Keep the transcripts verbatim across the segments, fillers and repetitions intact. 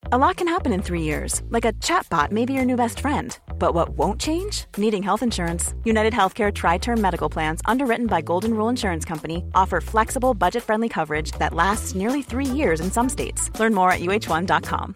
A lot can happen in three years, like a chatbot may be your new best friend. But what won't change? Needing health insurance. United Healthcare Tri-Term Medical Plans, underwritten by Golden Rule Insurance Company, offer flexible, budget-friendly coverage that lasts nearly three years in some states. Learn more at U H one dot com.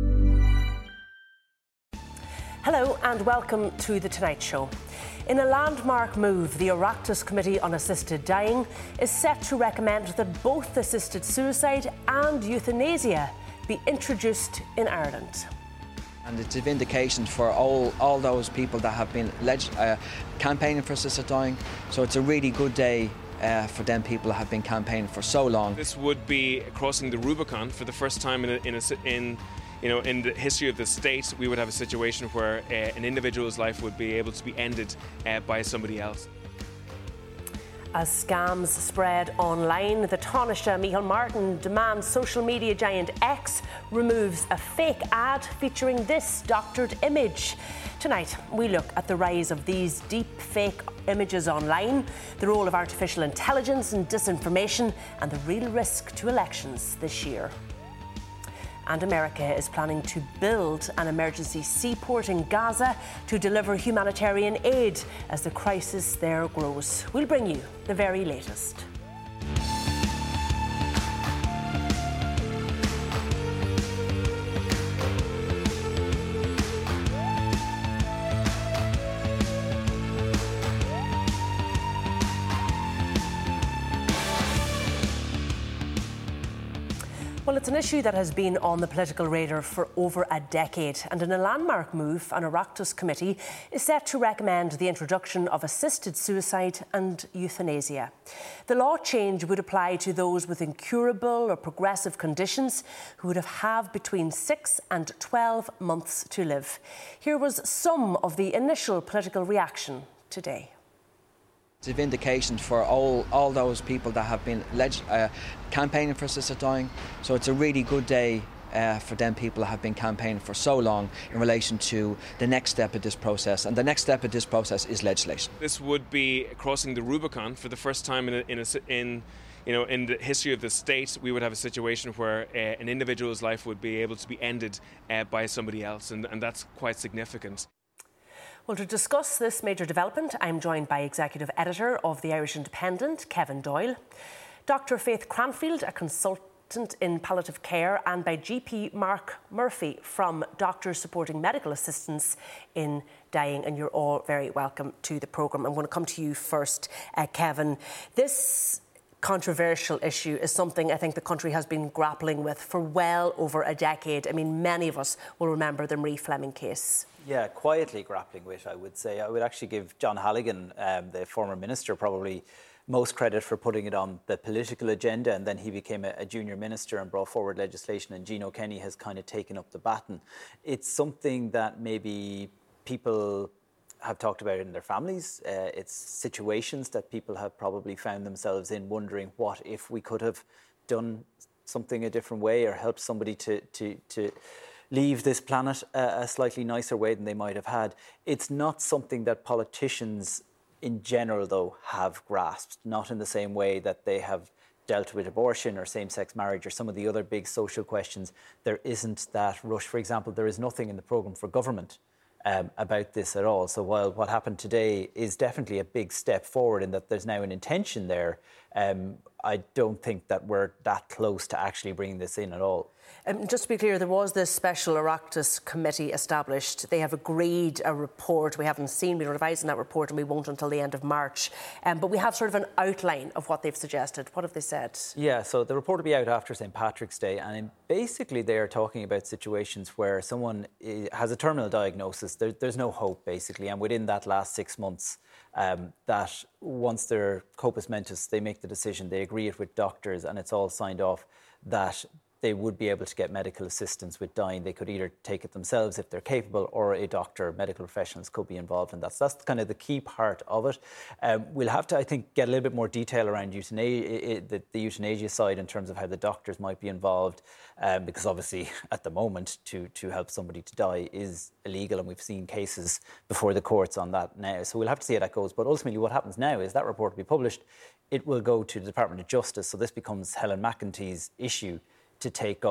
Hello and welcome to The Tonight Show. In a landmark move, the Oireachtas Committee on Assisted Dying is set to recommend that both assisted suicide and euthanasia be introduced in Ireland. And it's a vindication for all, all those people that have been leg- uh, campaigning for assisted dying. So it's a really good day uh, for them people that have been campaigning for so long. This would be crossing the Rubicon for the first time in a, in, a, in you know in the history of the state. We would have a situation where uh, an individual's life would be able to be ended uh, by somebody else. As scams spread online, the Taoiseach Micheál Martin demands social media giant X removes a fake ad featuring this doctored image. Tonight, we look at the rise of these deep fake images online, the role of artificial intelligence and disinformation, and the real risk to elections this year. And America is planning to build an emergency seaport in Gaza to deliver humanitarian aid as the crisis there grows. We'll bring you the very latest. Well, it's an issue that has been on the political radar for over a decade, and in a landmark move, an Oireachtas committee is set to recommend the introduction of assisted suicide and euthanasia. The law change would apply to those with incurable or progressive conditions who would have, have between six and twelve months to live. Here was some of the initial political reaction today. It's a vindication for all, all those people that have been leg- uh, campaigning for assisted dying. So it's a really good day uh, for them people that have been campaigning for so long in relation to the next step of this process. And the next step of this process is legislation. This would be crossing the Rubicon for the first time in a, in, a, in you know in the history of the state. We would have a situation where uh, an individual's life would be able to be ended uh, by somebody else, and, and that's quite significant. Well, to discuss this major development, I'm joined by Executive Editor of the Irish Independent, Kevin Doyle, Doctor Faith Cranfield, a consultant in palliative care, and by G P Mark Murphy from Doctors Supporting Medical Assistance in Dying. And you're all very welcome to the programme. I'm going to come to you first, uh, Kevin. This controversial issue is something I think the country has been grappling with for well over a decade. I mean, many of us will remember the Marie Fleming case. Yeah, quietly grappling with, I would say. I would actually give John Halligan, um, the former minister, probably most credit for putting it on the political agenda, and then he became a, a junior minister and brought forward legislation, and Gino Kenny has kind of taken up the baton. It's something that maybe people have talked about in their families. Uh, it's situations that people have probably found themselves in, wondering what if we could have done something a different way or helped somebody to to to leave this planet a, a slightly nicer way than they might have had. It's not something that politicians in general, though, have grasped, not in the same way that they have dealt with abortion or same-sex marriage or some of the other big social questions. There isn't that rush. For example, there is nothing in the programme for government Um, about this at all. So while what happened today is definitely a big step forward in that there's now an intention there, um, I don't think that we're that close to actually bringing this in at all. Um, just to be clear, there was this special Oireachtas committee established. They have agreed a report. We haven't seen, we're revising that report, and we won't until the end of March. Um, but we have sort of an outline of what they've suggested. What have they said? Yeah, so the report will be out after Saint Patrick's Day, and in basically they are talking about situations where someone has a terminal diagnosis. There, there's no hope, basically, and within that last six months, um, that once they're corpus mentis, they make the decision, they agree it with doctors, and it's all signed off that they would be able to get medical assistance with dying. They could either take it themselves if they're capable, or a doctor, medical professionals could be involved in that. So that's kind of the key part of it. Um, we'll have to, I think, get a little bit more detail around euthanasia, the, the euthanasia side in terms of how the doctors might be involved, um, because obviously at the moment to, to help somebody to die is illegal, and we've seen cases before the courts on that now. So we'll have to see how that goes. But ultimately what happens now is that report will be published. It will go to the Department of Justice. So this becomes Helen McEntee's issue to take up.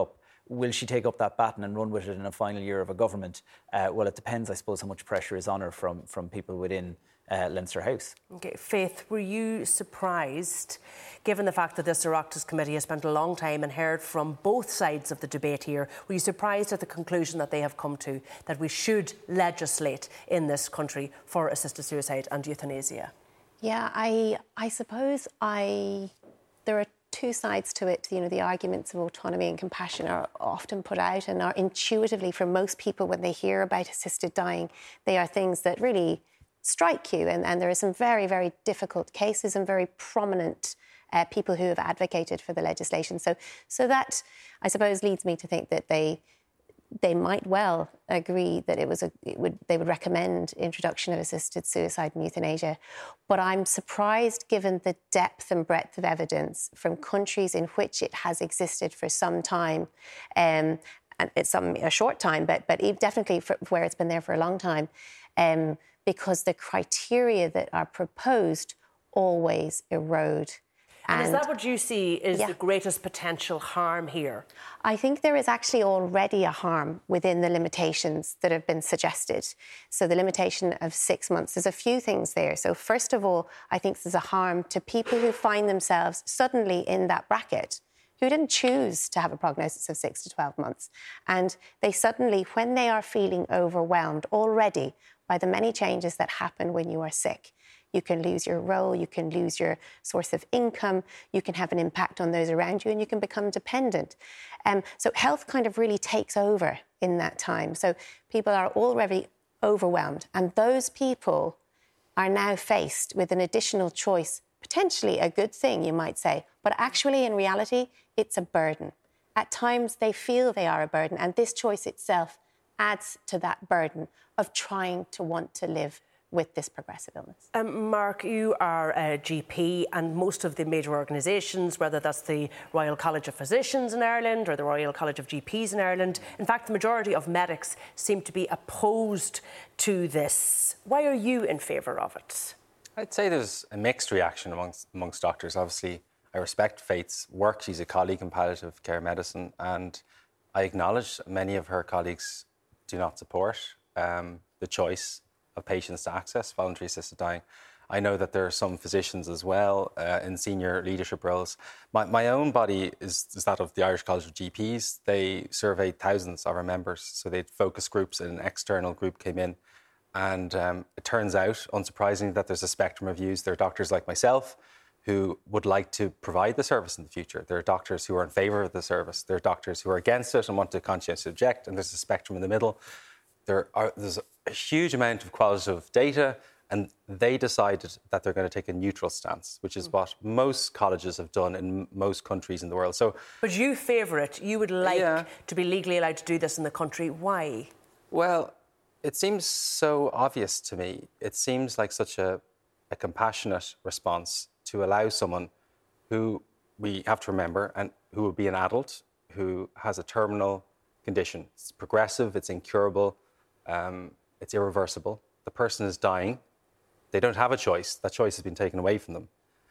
will she take up that baton and run with it in a final year of a government? Uh, well, it depends, I suppose, how much pressure is on her from, from people within Uh, Leinster House. Okay, Faith, were you surprised, given the fact that this Oireachtas committee has spent a long time and heard from both sides of the debate here, were you surprised at the conclusion that they have come to, that we should legislate in this country for assisted suicide and euthanasia? Yeah, I, I suppose I, there are two sides to it. You know, the arguments of autonomy and compassion are often put out and are intuitively, for most people, when they hear about assisted dying, they are things that really strike you, and, and there are some very, very difficult cases and very prominent uh, people who have advocated for the legislation. So, so that, I suppose, leads me to think that they they might well agree that it was a it would they would recommend introduction of assisted suicide and euthanasia. But I'm surprised, given the depth and breadth of evidence from countries in which it has existed for some time. Um, and it's some a short time, but but definitely for where it's been there for a long time. Um, because the criteria that are proposed always erode. And, and is that what you see is yeah. the greatest potential harm here? I think there is actually already a harm within the limitations that have been suggested. So the limitation of six months, there's a few things there. So first of all, I think there's a harm to people who find themselves suddenly in that bracket, who didn't choose to have a prognosis of six to twelve months. And they suddenly, when they are feeling overwhelmed already by the many changes that happen when you are sick, you can lose your role, you can lose your source of income, you can have an impact on those around you, and you can become dependent. Um, so health kind of really takes over in that time. So people are already overwhelmed, and those people are now faced with an additional choice, potentially a good thing, you might say, but actually in reality, it's a burden. At times they feel they are a burden, and this choice itself adds to that burden of trying to want to live with this progressive illness. Um, Mark, you are a G P, and most of the major organisations, whether that's the Royal College of Physicians in Ireland or the Royal College of G Ps in Ireland, in fact, the majority of medics seem to be opposed to this. Why are you in favour of it? I'd say there's a mixed reaction amongst, amongst doctors. Obviously, I respect Faith's work. She's a colleague in palliative care medicine, and I acknowledge many of her colleagues do not support um, the choice of patients to access voluntary assisted dying. I know that there are some physicians as well uh, in senior leadership roles. My, my own body is, is that of the Irish College of G Ps. They surveyed thousands of our members, so they had focus groups, and an external group came in. And um, it turns out, unsurprisingly, that there's a spectrum of views. There are doctors like myself who would like to provide the service in the future. There are doctors who are in favour of the service. There are doctors who are against it and want to conscientiously object, and there's a spectrum in the middle. There are, there's a huge amount of qualitative data, and they decided that they're going to take a neutral stance, which is what most colleges have done in most countries in the world. So, but you favour it. You would like yeah. to be legally allowed to do this in the country. Why? Well, it seems so obvious to me. It seems like such a, a compassionate response to allow someone who, we have to remember, and who will be an adult, who has a terminal condition. It's progressive, it's incurable, um, it's irreversible. The person is dying. They don't have a choice. That choice has been taken away from them.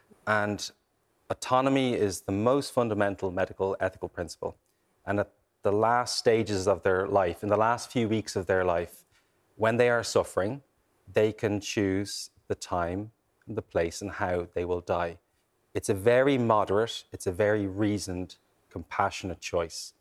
And autonomy is the most fundamental medical ethical principle. And at the last stages of their life, in the last few weeks of their life, when they are suffering, they can choose the time, the place, and how they will die. It's a very moderate, it's a very reasoned, compassionate choice.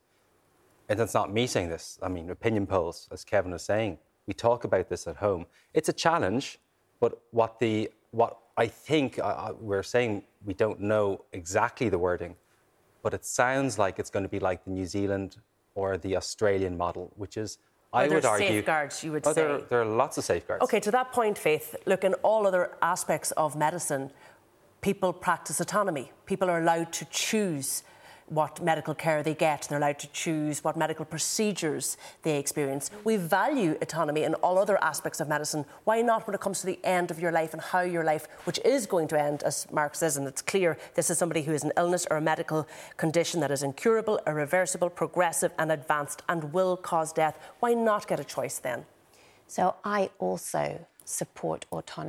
And it's not me saying this. I mean, opinion polls, as Kevin is saying, we talk about this at home. It's a challenge, but what the what I think uh, we're saying, we don't know exactly the wording, but it sounds like it's going to be like the New Zealand or the Australian model, which is, Are I there would argue... safeguards, you would oh, say? There, there are lots of safeguards. OK, to that point, Faith, look, in all other aspects of medicine, people practice autonomy. People are allowed to choose what medical care they get. They're allowed to choose what medical procedures they experience. We value autonomy in all other aspects of medicine. Why not when it comes to the end of your life and how your life, which is going to end, as Mark says, and it's clear this is somebody who has an illness or a medical condition that is incurable, irreversible, progressive and advanced and will cause death. Why not get a choice then? So I also support autonomy.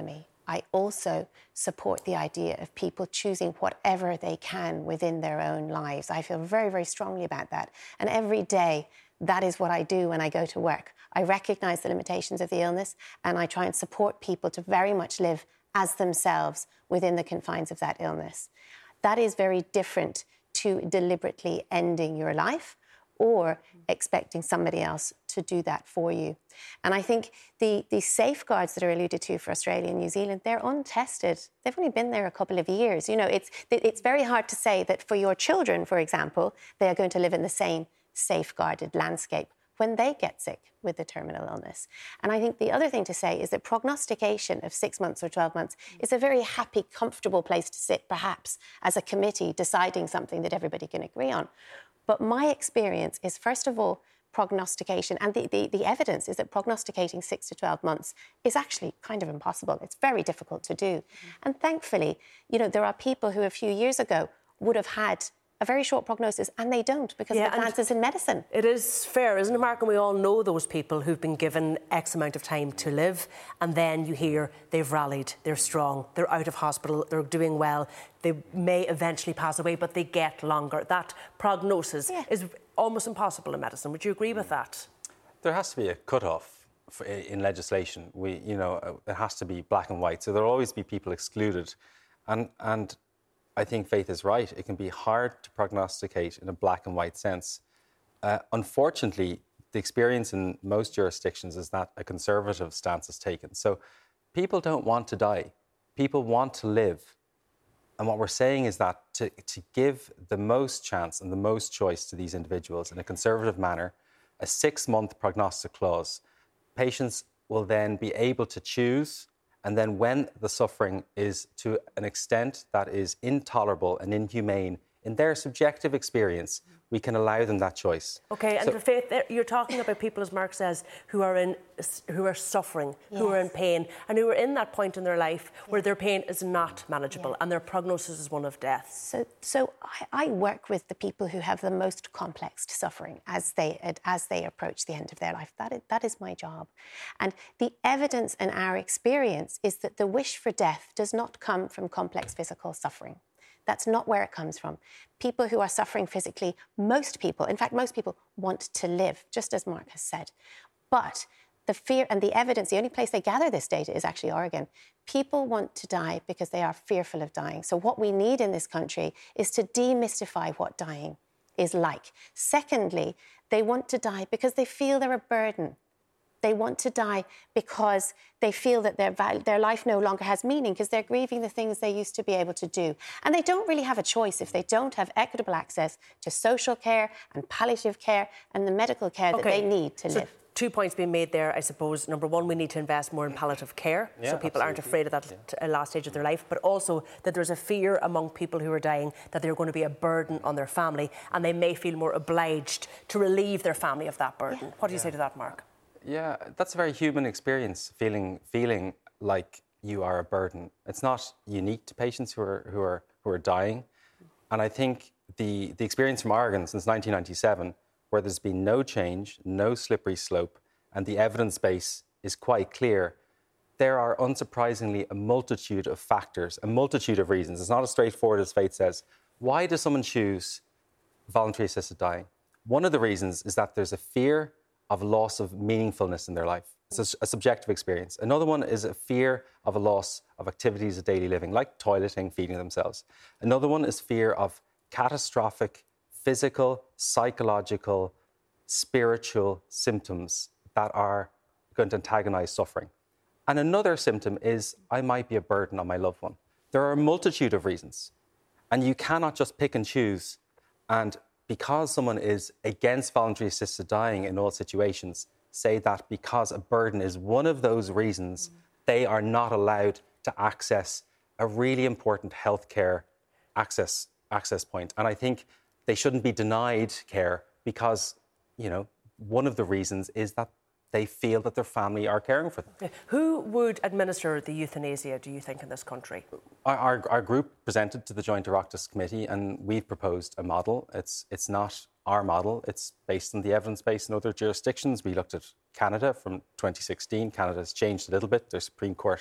I also support the idea of people choosing whatever they can within their own lives. I feel very, very strongly about that. And every day, that is what I do when I go to work. I recognise the limitations of the illness and I try and support people to very much live as themselves within the confines of that illness. That is very different to deliberately ending your life or expecting somebody else to do that for you. And I think the, the safeguards that are alluded to for Australia and New Zealand, they're untested. They've only been there a couple of years. You know, it's, it's very hard to say that for your children, for example, they are going to live in the same safeguarded landscape when they get sick with the terminal illness. And I think the other thing to say is that prognostication of six months or twelve months is a very happy, comfortable place to sit, perhaps, as a committee deciding something that everybody can agree on. But my experience is, first of all, prognostication, and the, the, the evidence is that prognosticating six to twelve months is actually kind of impossible. It's very difficult to do. Mm-hmm. And thankfully, you know, there are people who a few years ago would have had a very short prognosis, and they don't because yeah, of advances in medicine. It is fair, isn't it, Mark? And we all know those people who've been given X amount of time to live, and then you hear they've rallied, they're strong, they're out of hospital, they're doing well, they may eventually pass away, but they get longer. That prognosis yeah. is almost impossible in medicine. Would you agree with that? There has to be a cut-off for, in legislation. We, you know, it has to be black and white, so there'll always be people excluded. And, and I think Faith is right. It can be hard to prognosticate in a black and white sense. Uh, unfortunately, the experience in most jurisdictions is that a conservative stance is taken. So people don't want to die. People want to live. And what we're saying is that to, to give the most chance and the most choice to these individuals in a conservative manner, a six-month prognostic clause, patients will then be able to choose. And then when the suffering is to an extent that is intolerable and inhumane in their subjective experience, we can allow them that choice. OK, and so, Faith, you're talking about people, as Mark says, who are in, who are suffering, yes. who are in pain, and who are in that point in their life yeah. where their pain is not manageable yeah. and their prognosis is one of death. So, so I, I work with the people who have the most complex suffering as they as they approach the end of their life. That is, that is my job. And the evidence in our experience is that the wish for death does not come from complex physical suffering. That's not where it comes from. People who are suffering physically, most people, in fact, most people want to live, just as Mark has said. But the fear and the evidence, the only place they gather this data is actually Oregon. People want to die because they are fearful of dying. So what we need in this country is to demystify what dying is like. Secondly, they want to die because they feel they're a burden. They want to die because they feel that their, their life no longer has meaning because they're grieving the things they used to be able to do. And they don't really have a choice if they don't have equitable access to social care and palliative care and the medical care okay. that they need to so live. Two points being made there, I suppose. Number one, we need to invest more in palliative care yeah, so people absolutely. aren't afraid of that yeah. last stage of their life, but also that there's a fear among people who are dying that they're going to be a burden on their family and they may feel more obliged to relieve their family of that burden. Yeah. What do you yeah. say to that, Mark? Yeah, that's a very human experience, feeling feeling like you are a burden. It's not unique to patients who are who are who are dying. And I think the, the experience from Oregon since nineteen ninety-seven, where there's been no change, no slippery slope, and the evidence base is quite clear, there are unsurprisingly a multitude of factors, a multitude of reasons. It's not as straightforward as Faith says. Why does someone choose voluntary assisted dying? One of the reasons is that there's a fear of loss of meaningfulness in their life. It's a, a subjective experience. Another one is a fear of a loss of activities of daily living, like toileting, feeding themselves. Another one is fear of catastrophic physical, psychological, spiritual symptoms that are going to antagonize suffering. And another symptom is I might be a burden on my loved one. There are a multitude of reasons. And you cannot just pick and choose and because someone is against voluntary assisted dying in all situations, say that because a burden is one of those reasons, mm. they are not allowed to access a really important healthcare access access point. And I think they shouldn't be denied care because, you know, one of the reasons is that they feel that their family are caring for them. Yeah. Who would administer the euthanasia, do you think, in this country? Our, our, our group presented to the Joint Oireachtas Committee and we've proposed a model. It's, it's not our model. It's based on the evidence base in other jurisdictions. We looked at Canada from twenty sixteen. Canada has changed a little bit. Their Supreme Court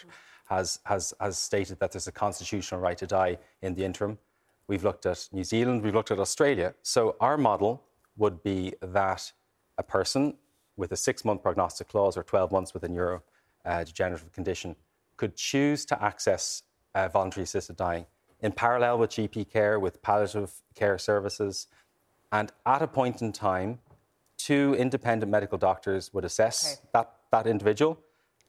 has, has, has stated that there's a constitutional right to die in the interim. We've looked at New Zealand, we've looked at Australia. So our model would be that a person with a six-month prognostic clause or twelve months with a neurodegenerative condition could choose to access uh, voluntary assisted dying in parallel with G P care, with palliative care services. And at a point in time, two independent medical doctors would assess okay. that, that individual.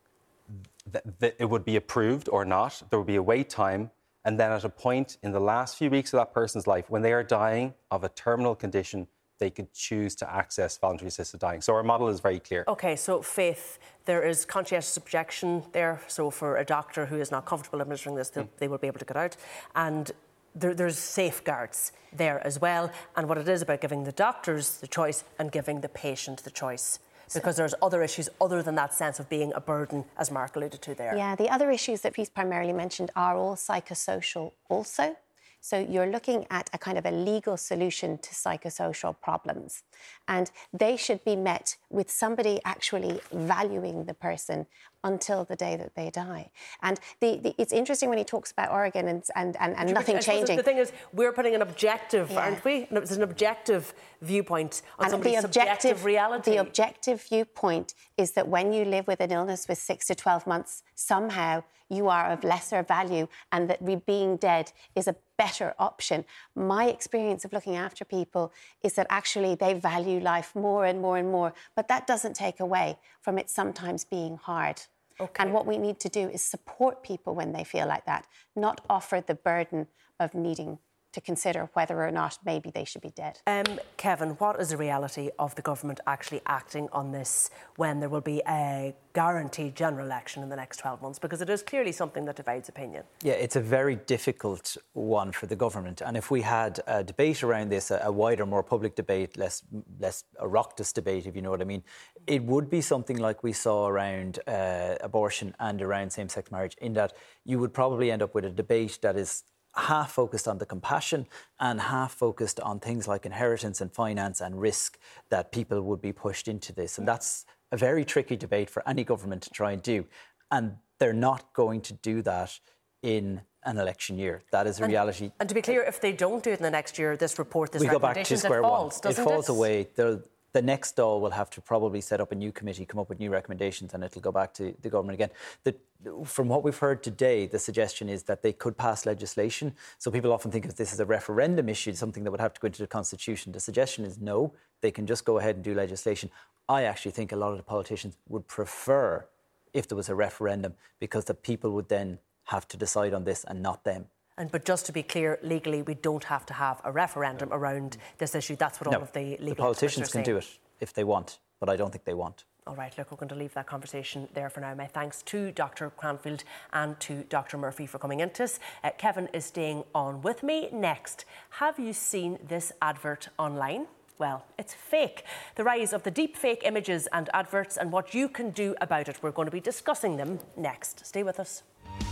Th- th- it would be approved or not. There would be a wait time. And then at a point in the last few weeks of that person's life, when they are dying of a terminal condition, they could choose to access voluntary assisted dying. So our model is very clear. OK, so Faith, there is conscientious objection there. So for a doctor who is not comfortable administering this, mm. they will be able to get out. And there, there's safeguards there as well. And what it is about giving the doctors the choice and giving the patient the choice. Because there's other issues other than that sense of being a burden, as Mark alluded to there. Yeah, the other issues that Faith primarily mentioned are all psychosocial also. So you're looking at a kind of a legal solution to psychosocial problems. And they should be met with somebody actually valuing the person until the day that they die. And the, the, it's interesting when he talks about Oregon and, and, and, and nothing I changing. The thing is, we're putting an objective, yeah. aren't we? It's an objective viewpoint on and somebody's the objective, subjective reality. The objective viewpoint is that when you live with an illness with six to twelve months, somehow you are of lesser value and that re- being dead is a better option. My experience of looking after people is that actually they value life more and more and more, but that doesn't take away from it sometimes being hard. Okay. And what we need to do is support people when they feel like that, not offer the burden of needing to consider whether or not maybe they should be dead. Um, Kevin, what is the reality of the government actually acting on this when there will be a guaranteed general election in the next twelve months? Because it is clearly something that divides opinion. Yeah, it's a very difficult one for the government. And if we had a debate around this, a, a wider, more public debate, less, less a raucous debate, if you know what I mean, it would be something like we saw around uh, abortion and around same-sex marriage, in that you would probably end up with a debate that is half focused on the compassion and half focused on things like inheritance and finance and risk that people would be pushed into this. And that's a very tricky debate for any government to try and do. And they're not going to do that in an election year. That is a and, reality. And to be clear, if they don't do it in the next year, this report, this we go back to square it falls, one. doesn't it falls it? away. They'll, the next Dáil will have to probably set up a new committee, come up with new recommendations, and it'll go back to the government again. The, from what we've heard today, the suggestion is that they could pass legislation. So people often think of this as a referendum issue, something that would have to go into the Constitution. The suggestion is no, they can just go ahead and do legislation. I actually think a lot of the politicians would prefer if there was a referendum, because the people would then have to decide on this and not them. And but just to be clear, legally, we don't have to have a referendum around this issue. That's what all no, of the legal the politicians experts are can saying. do it if they want, but I don't think they want. All right, look, we're going to leave that conversation there for now. My thanks to Doctor Cranfield and to Doctor Murphy for coming into us. Uh, Kevin is staying on with me. Next, have you seen this advert online? Well, it's fake. The rise of the deep fake images and adverts and what you can do about it. We're going to be discussing them next. Stay with us.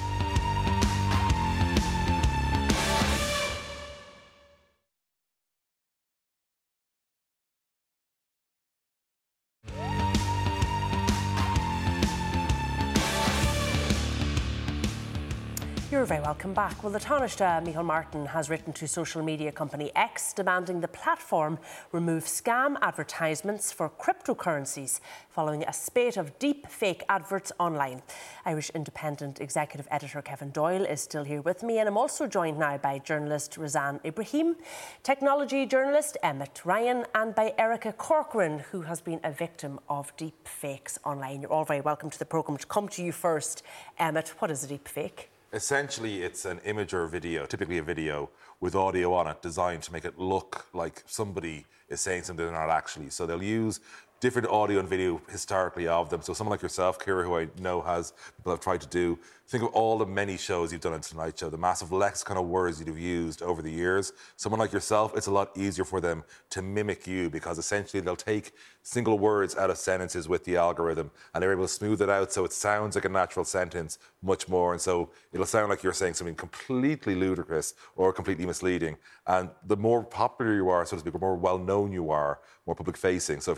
You're very welcome back. Well, the Taoiseach, Micheál Martin, has written to social media company X demanding the platform remove scam advertisements for cryptocurrencies following a spate of deep fake adverts online. Irish Independent Executive Editor Kevin Doyle is still here with me, and I'm also joined now by journalist Razan Ibrahim, technology journalist Emmett Ryan, and by Erica Corcoran, who has been a victim of deep fakes online. You're all very welcome to the programme. To come to you first, Emmett, what is a deep fake? Essentially, it's an image or a video, typically a video, with audio on it, designed to make it look like somebody is saying something they're not actually. So they'll use different audio and video historically of them. So someone like yourself, Ciara, who I know has, people have tried to do, think of all the many shows you've done on Tonight Show, the massive lexicon of words you've used over the years. Someone like yourself, it's a lot easier for them to mimic you, because essentially they'll take single words out of sentences with the algorithm and they're able to smooth it out so it sounds like a natural sentence much more. And so it'll sound like you're saying something completely ludicrous or completely misleading. And the more popular you are, so to speak, the more well-known you are, more public-facing. So if you're a Leo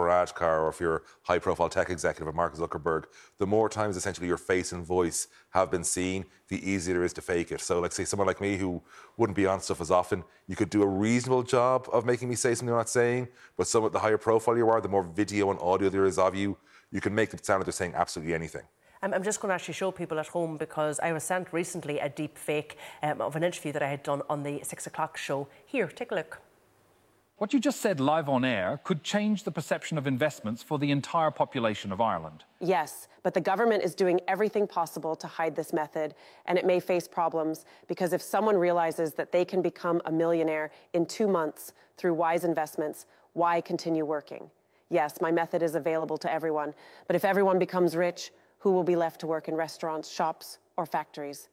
Varadkar or if you're a high-profile tech executive at Mark Zuckerberg, the more times essentially your face and voice have been seen, the easier it is to fake it. So, like, say, someone like me who wouldn't be on stuff as often, you could do a reasonable job of making me say something I'm not saying, but some of the higher profile you are, the more video and audio there is of you, you can make it sound like they're saying absolutely anything. I'm just going to actually show people at home because I was sent recently a deep fake um, of an interview that I had done on the six o'clock show. Here, take a look. What you just said live on air could change the perception of investments for the entire population of Ireland. Yes, but the government is doing everything possible to hide this method, and it may face problems because if someone realizes that they can become a millionaire in two months through wise investments, why continue working? Yes, my method is available to everyone, but if everyone becomes rich, who will be left to work in restaurants, shops, or factories?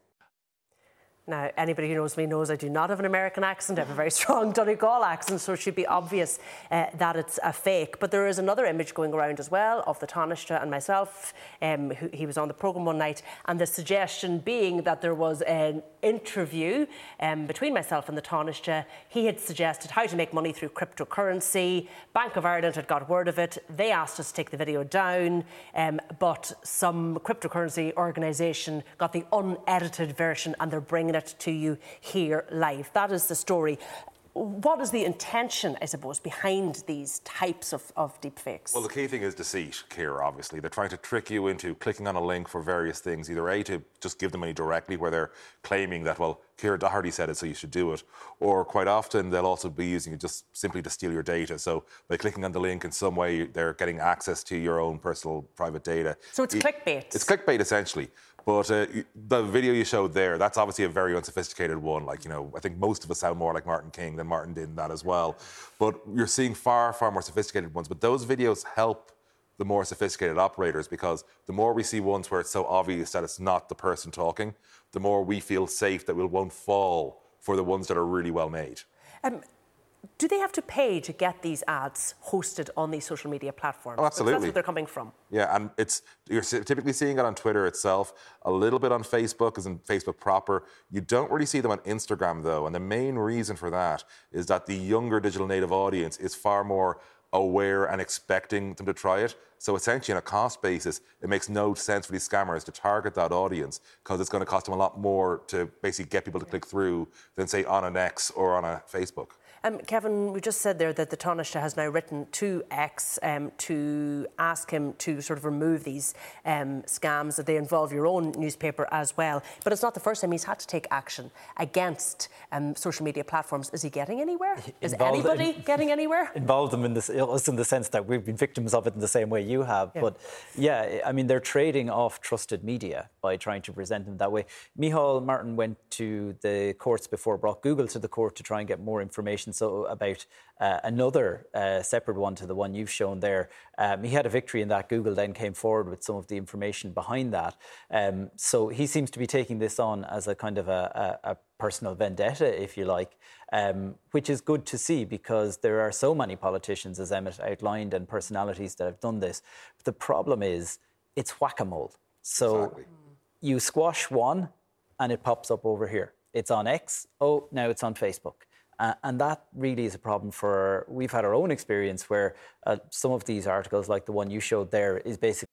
Now, anybody who knows me knows I do not have an American accent. I have a very strong Donegal accent, so it should be obvious uh, that it's a fake. But there is another image going around as well of the Taoiseach and myself. Um, who, he was on the programme one night, and the suggestion being that there was an interview um, between myself and the Taoiseach. He had suggested how to make money through cryptocurrency. Bank of Ireland had got word of it. They asked us to take the video down, um, but some cryptocurrency organisation got the unedited version and they're bringing it to you here live. That is the story. What is the intention, I suppose, behind these types of, of deepfakes? Well, the key thing is deceit, Ciara, obviously. They're trying to trick you into clicking on a link for various things, either A, to just give them money directly, where they're claiming that, well, Ciara Doherty said it, so you should do it. Or quite often, they'll also be using it just simply to steal your data. So by clicking on the link in some way, they're getting access to your own personal private data. So it's clickbait? It's clickbait, essentially. But uh, the video you showed there, that's obviously a very unsophisticated one. Like, you know, I think most of us sound more like Martin King than Martin did in that as well. But you're seeing far, far more sophisticated ones. But those videos help the more sophisticated operators because the more we see ones where it's so obvious that it's not the person talking, the more we feel safe that we won't fall for the ones that are really well made. Um, Do they have to pay to get these ads hosted on these social media platforms? Oh, absolutely. Because that's where they're coming from. Yeah, and it's you're typically seeing it on Twitter itself, a little bit on Facebook, as in Facebook proper. You don't really see them on Instagram, though, and the main reason for that is that the younger digital native audience is far more aware and expecting them to try it. So essentially, on a cost basis, it makes no sense for these scammers to target that audience because it's going to cost them a lot more to basically get people to click through than, say, on an X or on a Facebook. Um, Kevin, we just said there that the Taoiseach has now written to X um, to ask him to sort of remove these um, scams, that they involve your own newspaper as well. But it's not the first time he's had to take action against um, social media platforms. Is he getting anywhere? Is Involved anybody in, getting anywhere? Involved them in this, us in the sense that we've been victims of it in the same way you have. Yeah. But yeah, I mean, they're trading off trusted media by trying to present them that way. Micheál Martin went to the courts before, brought Google to the court to try and get more information. So about uh, another uh, separate one to the one you've shown there. Um, he had a victory in that. Google then came forward with some of the information behind that. Um, so he seems to be taking this on as a kind of a, a, a personal vendetta, if you like, um, which is good to see because there are so many politicians, as Emmett outlined, and personalities that have done this. But the problem is it's whack-a-mole. So exactly. You squash one and it pops up over here. It's on X. Oh, now it's on Facebook. Uh, and that really is a problem for, we've had our own experience where uh, some of these articles, like the one you showed there, is basically...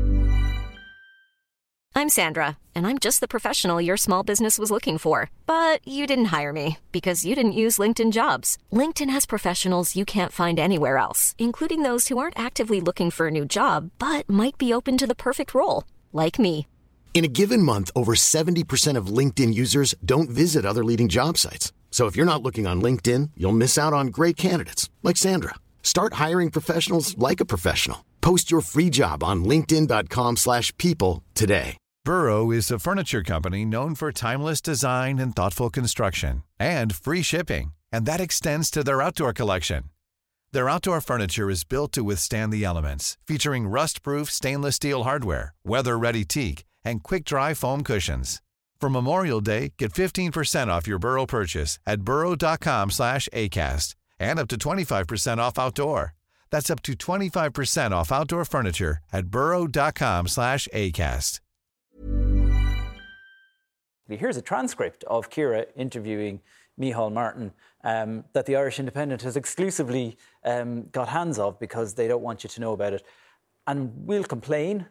I'm Sandra, and I'm just the professional your small business was looking for. But you didn't hire me because you didn't use LinkedIn Jobs. LinkedIn has professionals you can't find anywhere else, including those who aren't actively looking for a new job, but might be open to the perfect role, like me. In a given month, over seventy percent of LinkedIn users don't visit other leading job sites. So if you're not looking on LinkedIn, you'll miss out on great candidates like Sandra. Start hiring professionals like a professional. Post your free job on linkedin dot com slash people today. Burrow is a furniture company known for timeless design and thoughtful construction and free shipping, and that extends to their outdoor collection. Their outdoor furniture is built to withstand the elements, featuring rust-proof stainless steel hardware, weather-ready teak, and quick-dry foam cushions. For Memorial Day, get fifteen percent off your Burrow purchase at burrow dot com slash acast and up to twenty-five percent off outdoor. That's up to twenty-five percent off outdoor furniture at burrow dot com slash acast. Here's a transcript of Ciara interviewing Micheál Martin, um, that the Irish Independent has exclusively um, got hands of because they don't want you to know about it. And we'll complain,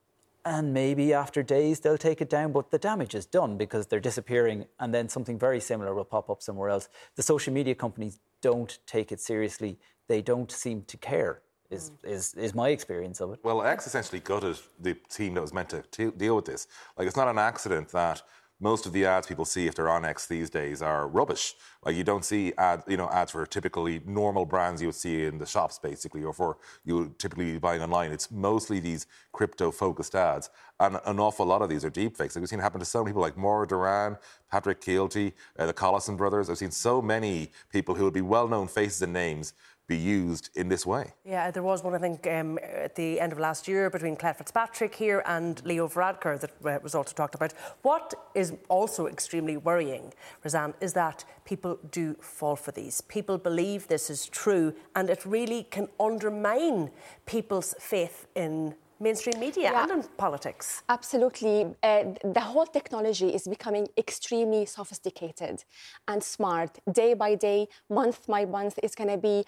and maybe after days they'll take it down, but the damage is done because they're disappearing, and then something very similar will pop up somewhere else. The social media companies don't take it seriously. They don't seem to care, is, mm. is, is my experience of it. Well, X essentially gutted the team that was meant to t- deal with this. Like, it's not an accident that most of the ads people see if they're on X these days are rubbish. Like, you don't see ads, you know, ads for typically normal brands you would see in the shops, basically, or for you would typically be buying online. It's mostly these crypto-focused ads, and an awful lot of these are deepfakes. Like, we've seen it happen to so many people, like Maura Duran, Patrick Keelty, uh, the Collison brothers. I've seen so many people who would be well-known faces and names be used in this way. Yeah, there was one, I think, um, at the end of last year between Claire Fitzpatrick here and Leo Varadkar that uh, was also talked about. What is also extremely worrying, Roseanne, is that people do fall for these. People believe this is true, and it really can undermine people's faith in mainstream media yeah. and in politics. Absolutely. Uh, the whole technology is becoming extremely sophisticated and smart. Day by day, month by month, it's going to be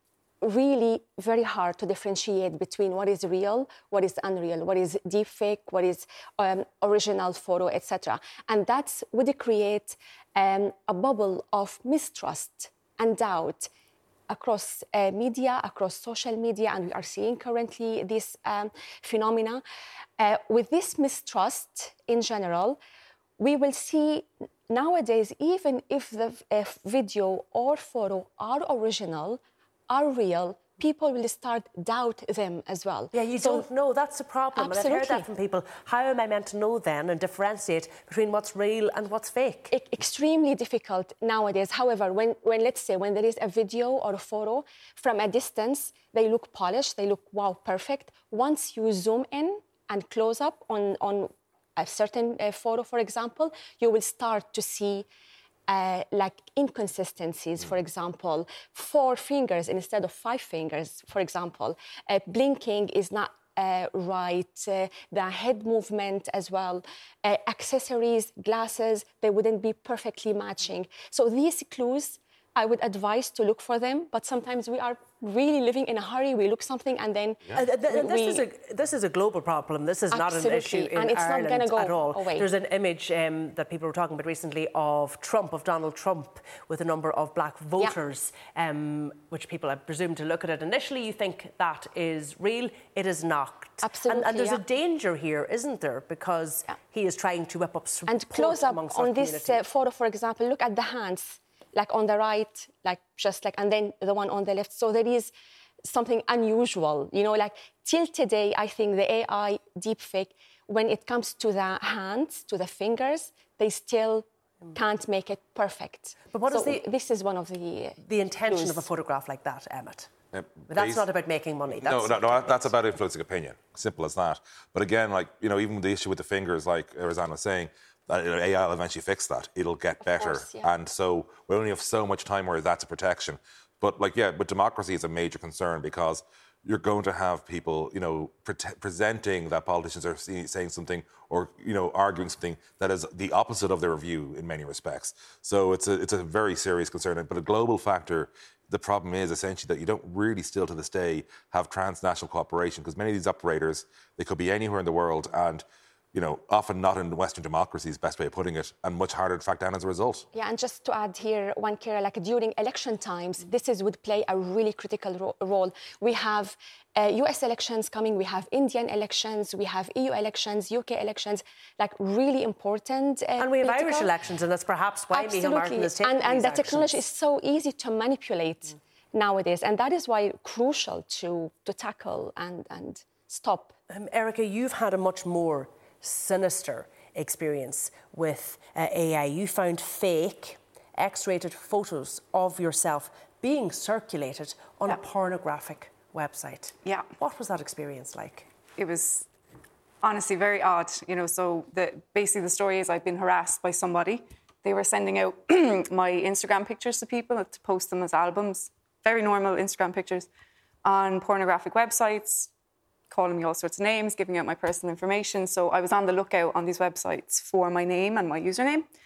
really very hard to differentiate between what is real, what is unreal, what is deepfake, what is um, original photo, et cetera. And that would create um, a bubble of mistrust and doubt across uh, media, across social media, and we are seeing currently this um, phenomena. Uh, with this mistrust in general, we will see nowadays, even if the uh, video or photo are original, are real, people will start doubt them as well. Yeah, you so, don't know. That's the problem. Absolutely. And I've heard that from people. How am I meant to know then and differentiate between what's real and what's fake? It, extremely difficult nowadays. However, when, when, let's say, when there is a video or a photo, from a distance, they look polished, they look, wow, perfect. Once you zoom in and close up on, on a certain uh, photo, for example, you will start to see Uh, like inconsistencies, for example, four fingers instead of five fingers, for example. Uh, blinking is not uh, right, uh, the head movement as well, uh, accessories, glasses, they wouldn't be perfectly matching. So these clues, I would advise to look for them, but sometimes we are really living in a hurry. We look something and then yeah. uh, th- we, this is a this is a global problem. This is absolutely. not an issue in and it's Ireland not gonna go at all. Away. There's an image um, that people were talking about recently of Trump, of Donald Trump, with a number of black voters, yeah. um, which people, I presume, to look at it initially, you think that is real. It is not. Absolutely. And, and there's yeah. a danger here, isn't there? Because yeah. he is trying to whip up support and close up amongst on this uh, photo, for example. Look at the hands. Like on the right, like just like, and then the one on the left. So there is something unusual, you know, like till today, I think the A I deepfake, when it comes to the hands, to the fingers, they still can't make it perfect. But what so is the... This is one of the... The intention clues. of a photograph like that, Emmett? Uh, but that's not about making money. no, That's no, no, that's about influencing opinion. Simple as that. But again, like, you know, even the issue with the fingers, like Roseanne was saying, that A I will eventually fix that. It'll get of better. Course, yeah. And so we only have so much time where that's a protection. But, like, yeah, but democracy is a major concern because you're going to have people, you know, pre- presenting that politicians are see- saying something or, you know, arguing something that is the opposite of their view in many respects. So it's a, it's a very serious concern. But a global factor, the problem is essentially that you don't really still to this day have transnational cooperation because many of these operators, they could be anywhere in the world and, you know, often not in Western democracies, best way of putting it, and much harder to track down as a result. Yeah, and just to add here, one Ciara, like during election times, this is would play a really critical ro- role. We have uh, U S elections coming, we have Indian elections, we have E U elections, U K elections, like really important. Uh, and we have political. Irish elections, and that's perhaps why Micheál Martin is taking And, and these the actions. technology is so easy to manipulate mm. nowadays, and that is why crucial to, to tackle and, and stop. Um, Erica, you've had a much more sinister experience with uh, A I. You found fake, X-rated photos of yourself being circulated on yeah. a pornographic website. Yeah. What was that experience like? It was honestly very odd. You know, so the, basically the story is I've been harassed by somebody. They were sending out my Instagram pictures to people to post them as albums. Very normal Instagram pictures on pornographic websites, calling me all sorts of names, giving out my personal information. So I was on the lookout on these websites for my name and my username.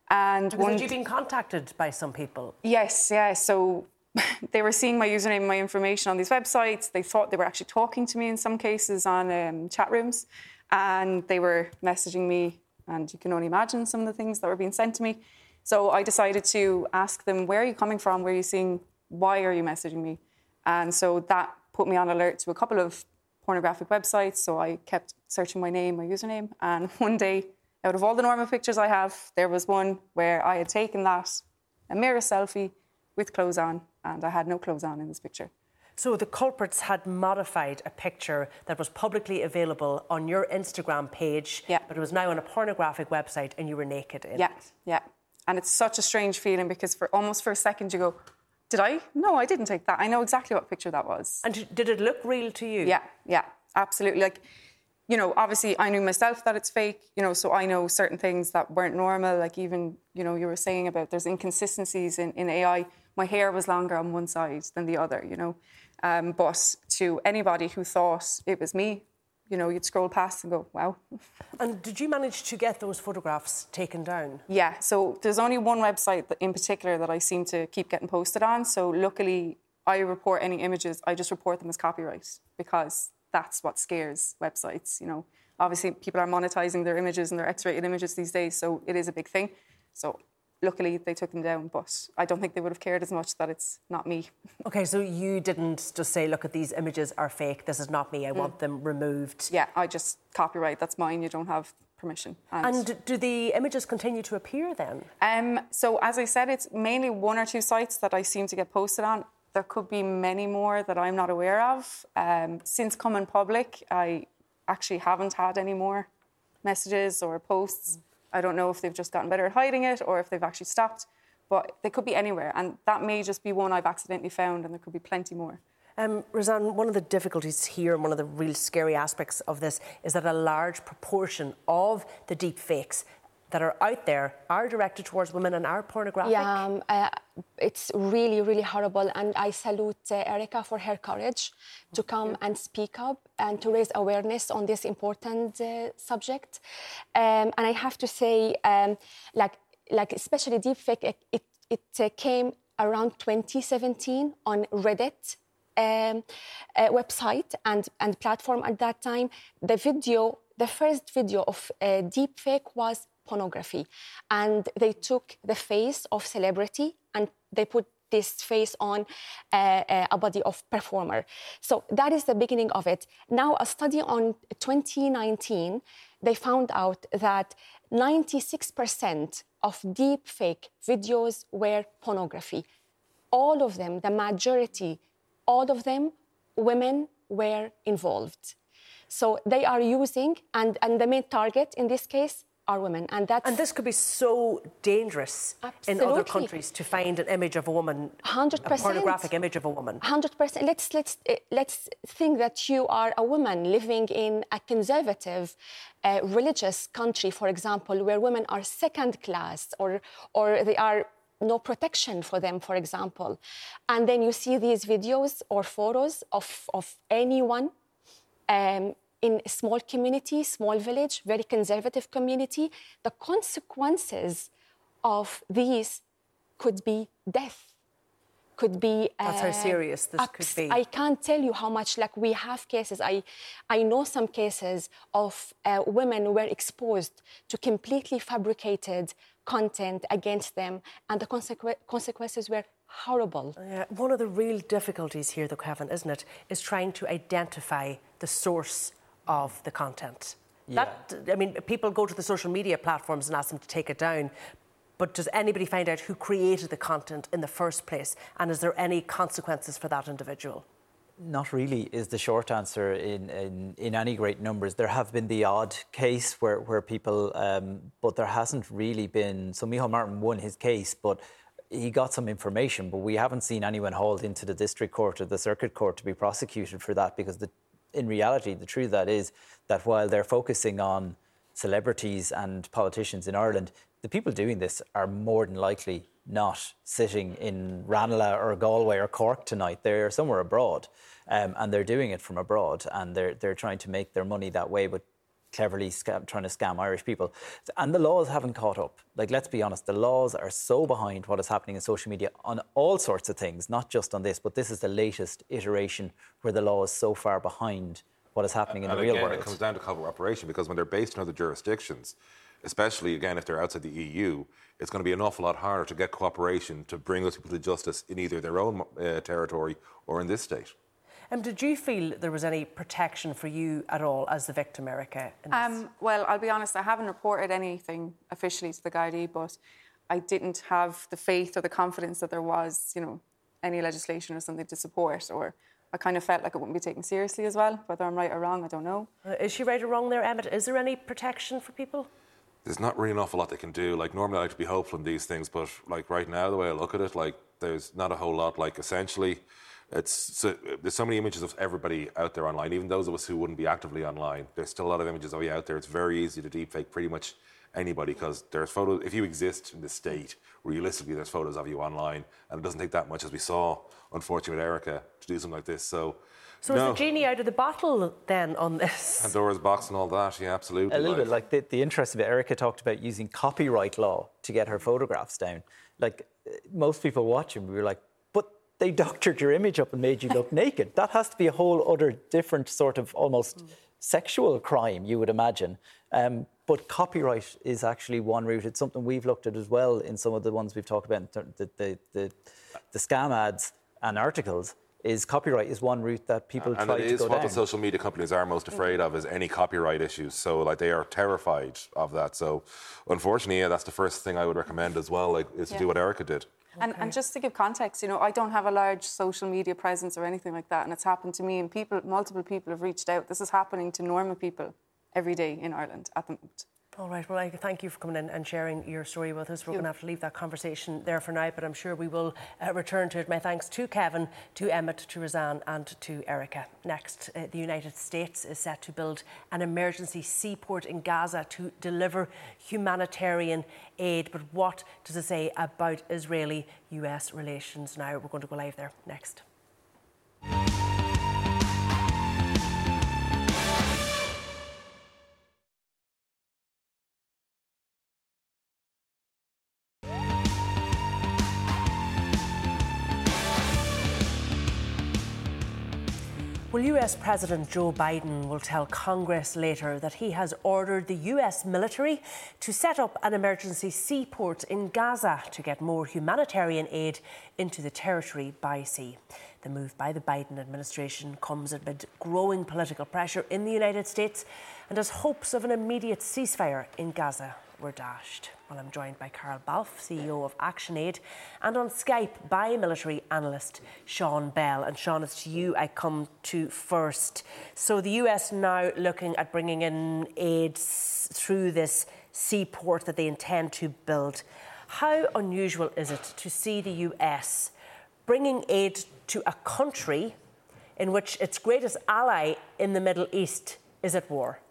And Because one... had you been contacted by some people? Yes, yeah. So they were seeing my username and my information on these websites. They thought they were actually talking to me in some cases on um, chat rooms. And they were messaging me, and you can only imagine some of the things that were being sent to me. So I decided to ask them, where are you coming from? Where are you seeing? Why are you messaging me? And so that put me on alert to a couple of pornographic websites. So I kept searching my name, my username. And one day, out of all the normal pictures I have, there was one where I had taken that, a mirror selfie with clothes on, and I had no clothes on in this picture. So the culprits had modified a picture that was publicly available on your Instagram page, yeah. but it was now on a pornographic website and you were naked in yeah, it. Yeah, and it's such a strange feeling because for almost for a second you go, did I? No, I didn't take that. I know exactly what picture that was. And did it look real to you? Yeah, yeah, absolutely. Like, you know, obviously I knew myself that it's fake, you know, so I know certain things that weren't normal, like even, you know, you were saying about there's inconsistencies in, in A I. My hair was longer on one side than the other, you know. Um, but to anybody who thought it was me, you know, you'd scroll past and go, wow. And did you manage to get those photographs taken down? Yeah, so there's only one website that in particular that I seem to keep getting posted on. So luckily, I report any images, I just report them as copyright because that's what scares websites, you know. Obviously, people are monetizing their images and their X-rated images these days, so it is a big thing. So luckily, they took them down, but I don't think they would have cared as much that it's not me. OK, so you didn't just say, look, at these images are fake, this is not me, I mm. want them removed. Yeah, I just copyright, that's mine, you don't have permission. And, and do the images continue to appear then? Um, so as I said, it's mainly one or two sites that I seem to get posted on. There could be many more that I'm not aware of. Um, since coming public, I actually haven't had any more messages or posts. Mm. I don't know if they've just gotten better at hiding it or if they've actually stopped, but they could be anywhere. And that may just be one I've accidentally found, and there could be plenty more. Um, Roseanne, one of the difficulties here and one of the real scary aspects of this is that a large proportion of the deep fakes that are out there are directed towards women and are pornographic. Yeah, um, uh, it's really, really horrible. And I salute uh, Erica for her courage to come and speak up and to raise awareness on this important uh, subject. Um, and I have to say, um, like, like especially deepfake, it, it, it uh, came around twenty seventeen on Reddit. Um, uh, website and, and platform at that time. The video, the first video of uh, deepfake was pornography, and they took the face of celebrity and they put this face on uh, uh, a body of performer. So that is the beginning of it. Now, a study on twenty nineteen, they found out that ninety-six percent of deepfake videos were pornography. All of them, the majority, all of them, women were involved. So they are using, and, and the main target in this case are women. And that's... And this could be so dangerous Absolutely. in other countries to find an image of a woman, one hundred percent. a pornographic image of a woman. one hundred percent. Let's, let's, uh, let's think that you are a woman living in a conservative, uh, religious country, for example, where women are second class or, or they are no protection for them, for example. And then you see these videos or photos of, of anyone um, in a small community, small village, very conservative community. The consequences of these could be death, could be... That's uh, how serious this ups- could be. I can't tell you how much, like we have cases, I, I know some cases of uh, women who were exposed to completely fabricated content against them, and the consequ- consequences were horrible. Uh, one of the real difficulties here, though, Kevin, isn't it, is trying to identify the source of the content. Yeah. That, I mean, people go to the social media platforms and ask them to take it down, but does anybody find out who created the content in the first place? And is there any consequences for that individual? Not really is the short answer in, in, in any great numbers. There have been the odd case where, where people, um, but there hasn't really been. So Micheál Martin won his case, but he got some information, but we haven't seen anyone hauled into the district court or the circuit court to be prosecuted for that, because the, in reality, the truth of that is that while they're focusing on celebrities and politicians in Ireland, the people doing this are more than likely not sitting in Ranelagh or Galway or Cork tonight. They're somewhere abroad, um, and they're doing it from abroad, and they're they're trying to make their money that way. But cleverly scam, trying to scam Irish people. And the laws haven't caught up. Like, let's be honest, the laws are so behind what is happening in social media on all sorts of things, not just on this, but this is the latest iteration where the law is so far behind what is happening in and the real again, world. It comes down to cooperation, because when they're based in other jurisdictions, especially, again, if they're outside the E U, it's going to be an awful lot harder to get cooperation to bring those people to justice in either their own uh, territory or in this state. Um, did you feel there was any protection for you at all as the victim, Erica? Um, well, I'll be honest, I haven't reported anything officially to the Gardaí, but I didn't have the faith or the confidence that there was, you know, any legislation or something to support, or I kind of felt like it wouldn't be taken seriously as well. Whether I'm right or wrong, I don't know. Uh, is she right or wrong there, Emmett? Is there any protection for people? There's not really an awful lot they can do. Like, normally I like to be hopeful in these things, but like right now, the way I look at it, like there's not a whole lot. Like, essentially, it's so, there's so many images of everybody out there online, even those of us who wouldn't be actively online. There's still a lot of images of you out there. It's very easy to deepfake pretty much anybody, because there's photos. If you exist in the state, realistically, there's photos of you online, and it doesn't take that much, as we saw, unfortunately, with Erica, to do something like this. So. So no. is the genie out of the bottle then on this? Pandora's box and all that, yeah, absolutely. A little like. bit like the, the interest of it. Erica talked about using copyright law to get her photographs down. Like, most people watching, we were like, but they doctored your image up and made you look naked. That has to be a whole other different sort of almost mm. sexual crime, you would imagine. Um, but copyright is actually one route. It's something we've looked at as well in some of the ones we've talked about, the, the, the, the scam ads and articles. Is copyright is one route that people and try to go down. And it is what the social media companies are most afraid of, is any copyright issues. So, like, they are terrified of that. So, unfortunately, yeah, that's the first thing I would recommend as well, like, is to yeah. do what Erica did. And, okay. and just to give context, you know, I don't have a large social media presence or anything like that, and it's happened to me, and people, multiple people have reached out. This is happening to normal people every day in Ireland at the moment. All right, well, I thank you for coming in and sharing your story with us. We're going to have to leave that conversation there for now, but I'm sure we will uh, return to it. My thanks to Kevin, to Emmett, to Roseanne and to Erica. Next, uh, the United States is set to build an emergency seaport in Gaza to deliver humanitarian aid. But what does it say about Israeli-U S relations now? We're going to go live there next. Well, U S President Joe Biden will tell Congress later that he has ordered the U S military to set up an emergency seaport in Gaza to get more humanitarian aid into the territory by sea. The move by the Biden administration comes amid growing political pressure in the United States and as hopes of an immediate ceasefire in Gaza were dashed. Well, I'm joined by Carl Balfe, C E O of ActionAid, and on Skype by military analyst Sean Bell. And Sean, it's to you I come to first. So the U S now looking at bringing in aid through this seaport that they intend to build. How unusual is it to see the U S bringing aid to a country in which its greatest ally in the Middle East is at war?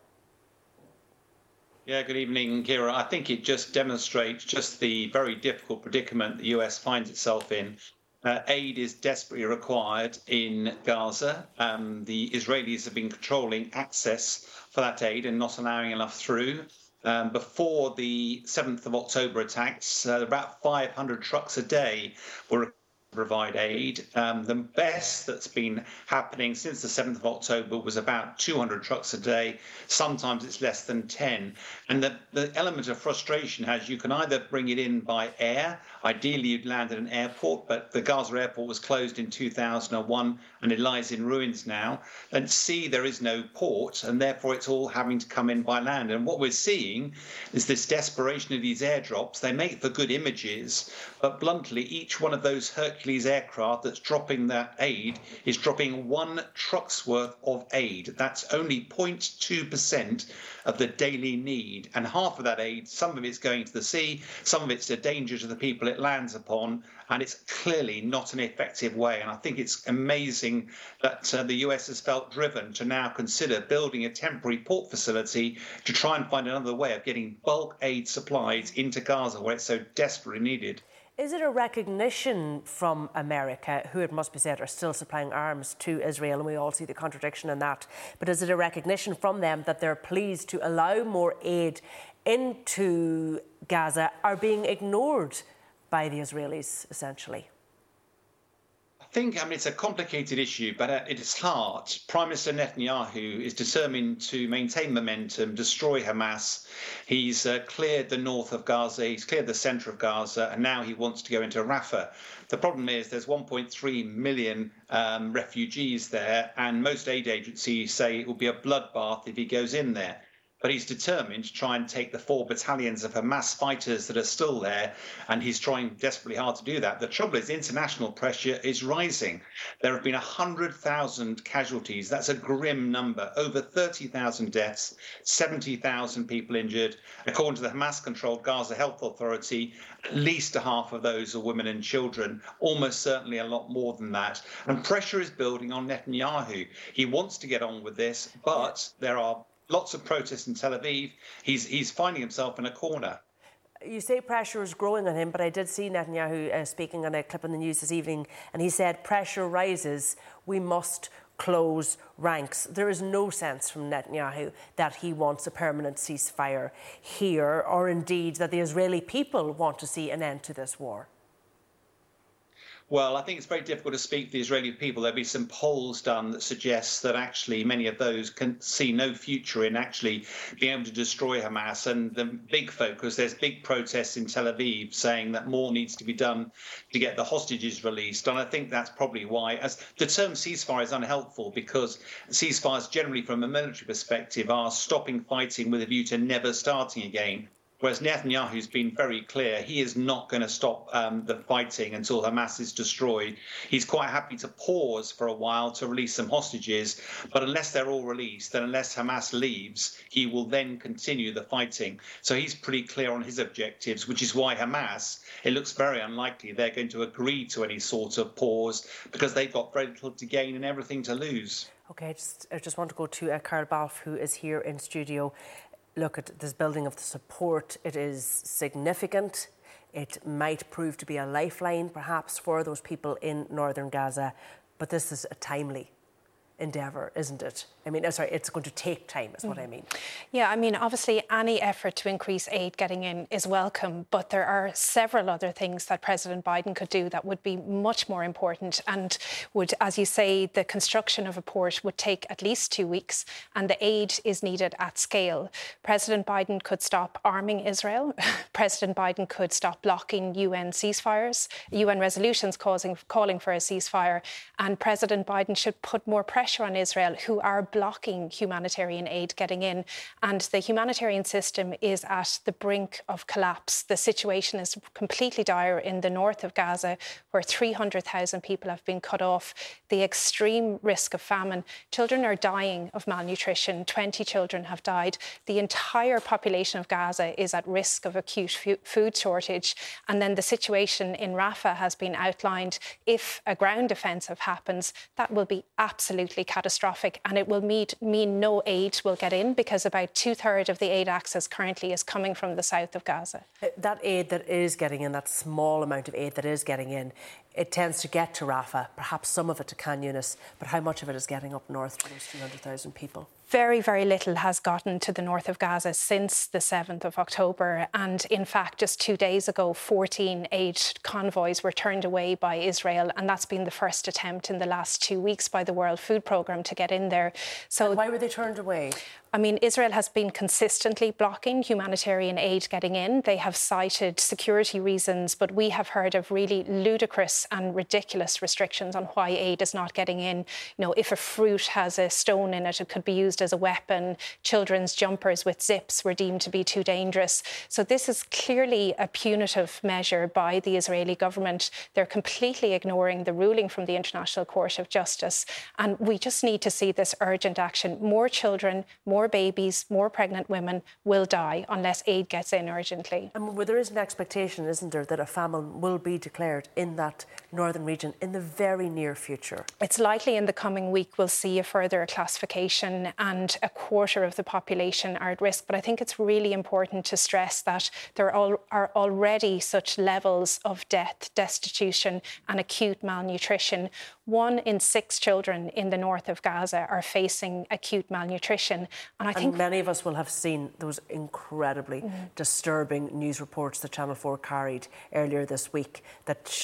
Yeah, good evening, Kira. I think it just demonstrates just the very difficult predicament the U S finds itself in. Uh, aid is desperately required in Gaza. Um, the Israelis have been controlling access for that aid and not allowing enough through. Um, before the seventh of October attacks, uh, about five hundred trucks a day were provide aid. Um, the best that's been happening since the seventh of October was about two hundred trucks a day. Sometimes it's less than ten. And the, the element of frustration has you can either bring it in by air. Ideally, you'd land at an airport, but the Gaza airport was closed in two thousand one and it lies in ruins now. And sea, there is no port, and therefore it's all having to come in by land. And what we're seeing is this desperation of these airdrops. They make for good images, but bluntly, each one of those Hercules aircraft that's dropping that aid is dropping one truck's worth of aid. That's only zero point two percent of the daily need. And half of that aid, some of it's going to the sea, some of it's a danger to the people it lands upon, and it's clearly not an effective way. And I think it's amazing that uh, the U S has felt driven to now consider building a temporary port facility to try and find another way of getting bulk aid supplies into Gaza where it's so desperately needed. Is it a recognition from America, who it must be said are still supplying arms to Israel, and we all see the contradiction in that, but is it a recognition from them that they're pleased to allow more aid into Gaza, are being ignored by the Israelis, essentially? I think, I mean, it's a complicated issue, but at its heart, Prime Minister Netanyahu is determined to maintain momentum, destroy Hamas. He's uh, cleared the north of Gaza, he's cleared the centre of Gaza, and now he wants to go into Rafah. The problem is there's one point three million um, refugees there, and most aid agencies say it will be a bloodbath if he goes in there. But he's determined to try and take the four battalions of Hamas fighters that are still there, and he's trying desperately hard to do that. The trouble is international pressure is rising. There have been one hundred thousand casualties. That's a grim number. Over thirty thousand deaths, seventy thousand people injured. According to the Hamas-controlled Gaza Health Authority, at least a half of those are women and children, almost certainly a lot more than that. And pressure is building on Netanyahu. He wants to get on with this, but there are lots of protests in Tel Aviv. He's he's finding himself in a corner. You say pressure is growing on him, but I did see Netanyahu uh, speaking on a clip in the news this evening, and he said pressure rises, we must close ranks. There is no sense from Netanyahu that he wants a permanent ceasefire here, or indeed that the Israeli people want to see an end to this war. Well, I think it's very difficult to speak for the Israeli people. There'll be some polls done that suggest that actually many of those can see no future in actually being able to destroy Hamas. And the big focus, there's big protests in Tel Aviv saying that more needs to be done to get the hostages released. And I think that's probably why, as the term ceasefire is unhelpful, because ceasefires generally from a military perspective are stopping fighting with a view to never starting again. Whereas Netanyahu's been very clear, he is not going to stop um, the fighting until Hamas is destroyed. He's quite happy to pause for a while to release some hostages, but unless they're all released and unless Hamas leaves, he will then continue the fighting. So he's pretty clear on his objectives, which is why Hamas, it looks very unlikely they're going to agree to any sort of pause, because they've got very little to gain and everything to lose. OK, I just, I just want to go to uh, Carl Balfe, who is here in studio. Look at this building of the support. It is significant. It might prove to be a lifeline, perhaps, for those people in northern Gaza. But this is a timely endeavour, isn't it? I mean, sorry, it's going to take time, is what mm. I mean. Yeah, I mean, obviously, any effort to increase aid getting in is welcome, but there are several other things that President Biden could do that would be much more important and would, as you say, the construction of a port would take at least two weeks, and the aid is needed at scale. President Biden could stop arming Israel. President Biden could stop blocking U N ceasefires, U N resolutions causing, calling for a ceasefire, and President Biden should put more pressure on Israel, who are blocking humanitarian aid getting in. And the humanitarian system is at the brink of collapse. The situation is completely dire in the north of Gaza, where three hundred thousand people have been cut off. The extreme risk of famine. Children are dying of malnutrition. twenty children have died. The entire population of Gaza is at risk of acute food shortage. And then the situation in Rafah has been outlined. If a ground offensive happens, that will be absolutely catastrophic, and it will mean, mean no aid will get in, because about two-thirds of the aid access currently is coming from the south of Gaza. That aid that is getting in, that small amount of aid that is getting in, it tends to get to Rafah, perhaps some of it to Khan Yunis, but how much of it is getting up north to those three hundred thousand people? Very, very little has gotten to the north of Gaza since the seventh of October. And in fact, just two days ago, fourteen aid convoys were turned away by Israel. And that's been the first attempt in the last two weeks by the World Food Programme to get in there. So and why were they turned away? I mean, Israel has been consistently blocking humanitarian aid getting in. They have cited security reasons, but we have heard of really ludicrous and ridiculous restrictions on why aid is not getting in. You know, if a fruit has a stone in it, it could be used as a weapon. Children's jumpers with zips were deemed to be too dangerous. So this is clearly a punitive measure by the Israeli government. They're completely ignoring the ruling from the International Court of Justice. And we just need to see this urgent action. More children, more More babies, more pregnant women will die unless aid gets in urgently. And well, there is an expectation, isn't there, that a famine will be declared in that northern region in the very near future? It's likely in the coming week we'll see a further classification and a quarter of the population are at risk. But I think it's really important to stress that there are already such levels of death, destitution and acute malnutrition. One in six children in the north of Gaza are facing acute malnutrition. And I and think many of us will have seen those incredibly mm-hmm. disturbing news reports that Channel four carried earlier this week that sh-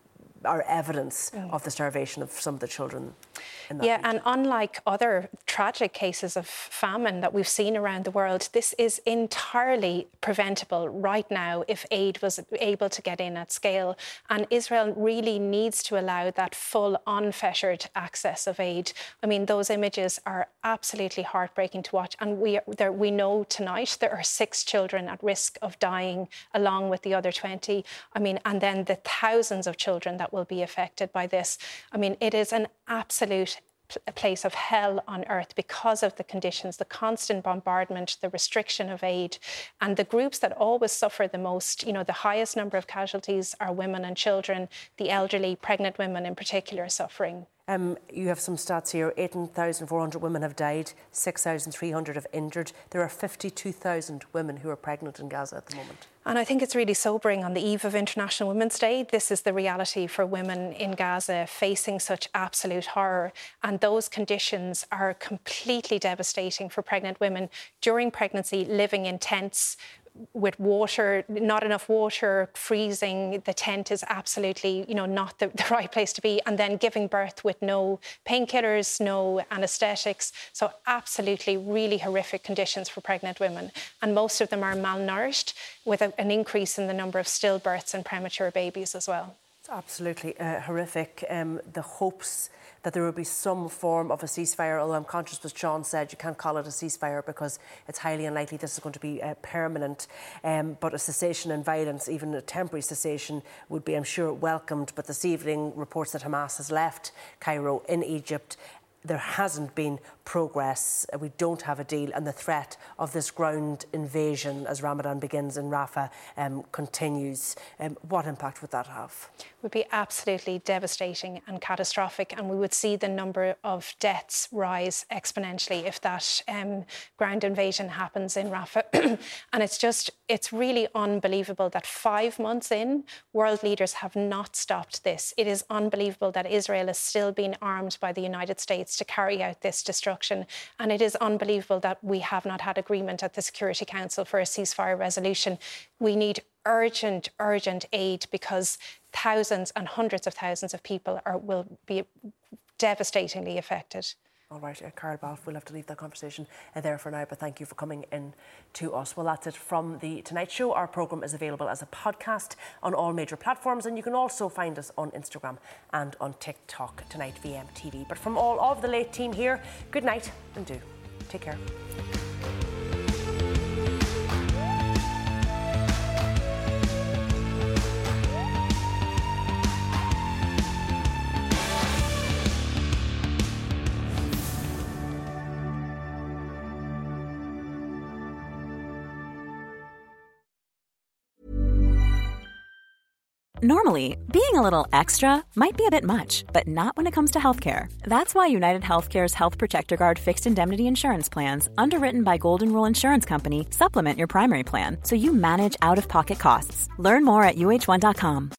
are evidence mm. of the starvation of some of the children in that Yeah, region. and unlike other tragic cases of famine that we've seen around the world, this is entirely preventable right now if aid was able to get in at scale. And Israel really needs to allow that full, unfettered access of aid. I mean, those images are absolutely heartbreaking to watch. And we there, we know tonight there are six children at risk of dying along with the other twenty. I mean, and then the thousands of children that will be affected by this. I mean, it is an absolute a place of hell on earth because of the conditions, the constant bombardment, the restriction of aid, and the groups that always suffer the most. You know, the highest number of casualties are women and children, the elderly, pregnant women in particular suffering. Um, you have some stats here. eighteen thousand four hundred women have died, six thousand three hundred have injured. There are fifty-two thousand women who are pregnant in Gaza at the moment. And I think it's really sobering on the eve of International Women's Day. This is the reality for women in Gaza facing such absolute horror. And those conditions are completely devastating for pregnant women during pregnancy, living in tents with water, not enough water, freezing. The tent is absolutely, you know, not the, the right place to be. And then giving birth with no painkillers, no anaesthetics. So absolutely really horrific conditions for pregnant women. And most of them are malnourished, with a, an increase in the number of stillbirths and premature babies as well. It's absolutely uh, horrific. Um, the hopes that there will be some form of a ceasefire, although I'm conscious, as Sean said, you can't call it a ceasefire because it's highly unlikely this is going to be uh, permanent. Um, but a cessation in violence, even a temporary cessation, would be, I'm sure, welcomed. But this evening, reports that Hamas has left Cairo in Egypt. There hasn't been progress. We don't have a deal, and the threat of this ground invasion as Ramadan begins in Rafah um, continues. Um, what impact would that have? It would be absolutely devastating and catastrophic, and we would see the number of deaths rise exponentially if that um, ground invasion happens in Rafah. And it's just, it's really unbelievable that five months in, world leaders have not stopped this. It is unbelievable that Israel is still being armed by the United States to carry out this destruction. And it is unbelievable that we have not had agreement at the Security Council for a ceasefire resolution. We need urgent, urgent aid because thousands and hundreds of thousands of people are, will be devastatingly affected. All right, uh, Carol Balfe, we'll have to leave that conversation uh, there for now, but thank you for coming in to us. Well, that's it from The Tonight Show. Our programme is available as a podcast on all major platforms, and you can also find us on Instagram and on TikTok, Tonight V M T V. But from all of the late team here, good night and do take care. Normally, being a little extra might be a bit much, but not when it comes to healthcare. That's why United Healthcare's Health Protector Guard fixed indemnity insurance plans, underwritten by Golden Rule Insurance Company, supplement your primary plan so you manage out-of-pocket costs. Learn more at U H one dot com.